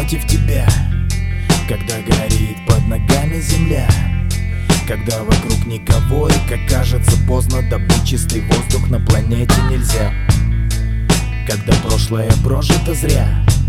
против тебя, когда горит под ногами земля, когда вокруг никого и, как кажется, поздно добыть чистый воздух на планете нельзя, когда прошлое прожито зря,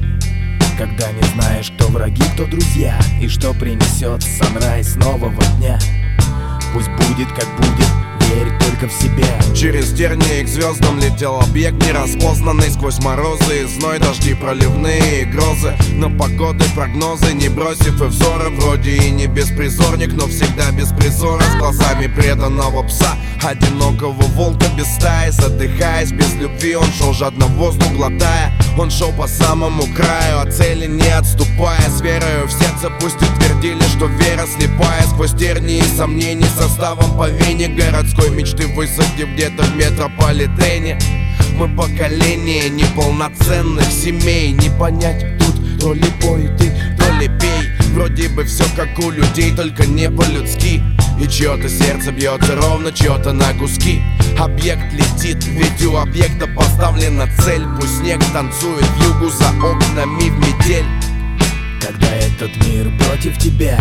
когда не знаешь, кто враги, кто друзья, и что принесет санрайз нового дня. Пусть будет, как будет, верь только в себя. Через тернии к звездам летел объект нераспознанный, сквозь морозы и зной, дожди проливные и грозы. Но погоды прогнозы не бросив и взоры, вроде и не беспризорник, но всегда без призора, с глазами преданного пса, одинокого волка без стаи. Задыхаясь, без любви, он шел жадно воздух глотая. Он шел по самому краю, от цели не отступая, с верою в сердце, пусть утвердили, что вера слепая. Сквозь тернии и сомнений, составом по вене городской мечты, высадив где-то в метрополитене. Мы поколение неполноценных семей, не понять тут, то ли пой ты, то ли пей. Вроде бы все как у людей, только не по-людски. И чье-то сердце бьется ровно, чье-то на куски. Объект летит, ведь у объекта поставлена цель. Пусть снег танцует вьюгу за окнами в метель. Когда этот мир против тебя,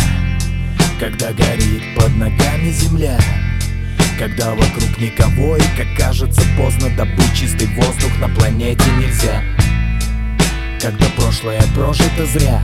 когда горит под ногами земля, когда вокруг никого и, как кажется, поздно добыть чистый воздух на планете нельзя, когда прошлое прожито зря,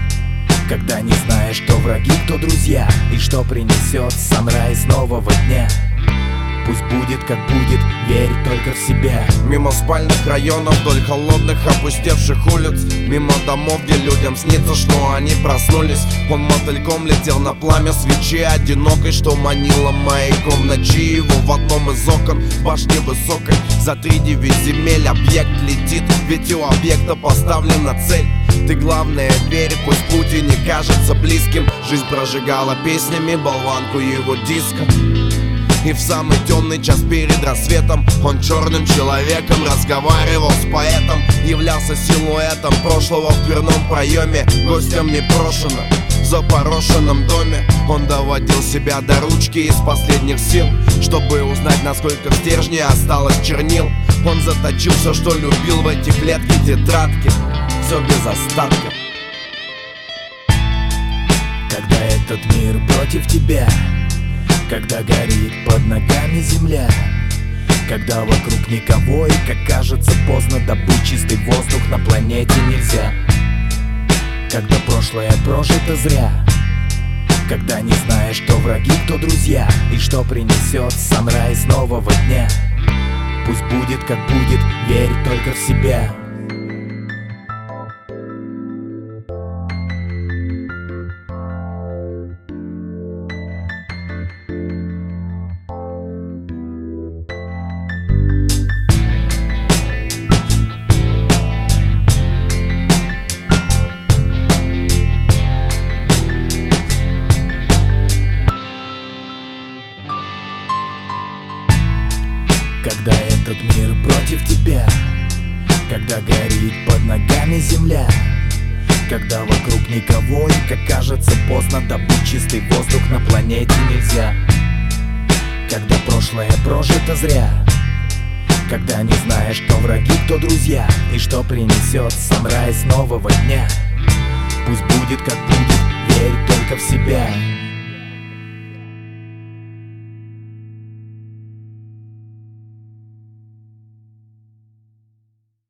когда не знаешь, кто враги, кто друзья, и что принесет санрайз нового дня. Пусть будет, как будет, верь только в себя. Мимо спальных районов, вдоль холодных опустевших улиц, мимо домов, где людям снится, что они проснулись. Он мотыльком летел на пламя свечи одинокой, что манило маяком в ночи его в одном из окон в башне высокой. За 3-9 земель объект летит, ведь у объекта поставлена цель. Ты главное верь, пусть путь и не кажется близким. Жизнь прожигала песнями болванку его диска. И в самый темный час перед рассветом он черным человеком разговаривал с поэтом. Являлся силуэтом прошлого в дверном проеме, гостем непрошено в запорошенном доме. Он доводил себя до ручки из последних сил, чтобы узнать, насколько в стержне осталось чернил. Он заточил все, что любил в эти клетки тетрадки, все без остатка. Когда этот мир против тебя, когда горит под ногами земля, когда вокруг никого и, как кажется, поздно добыть чистый воздух на планете нельзя, когда прошлое прожито зря, когда не знаешь, кто враги, кто друзья, и что принесет санрайз нового дня. Пусть будет, как будет, верь только в себя. Когда этот мир против тебя, когда горит под ногами земля, когда вокруг никого и, как кажется, поздно добыть чистый воздух на планете нельзя, когда прошлое прожито зря, когда не знаешь, кто враги, кто друзья, и что принесет санрайз нового дня. Пусть будет, как будет, верь только в себя.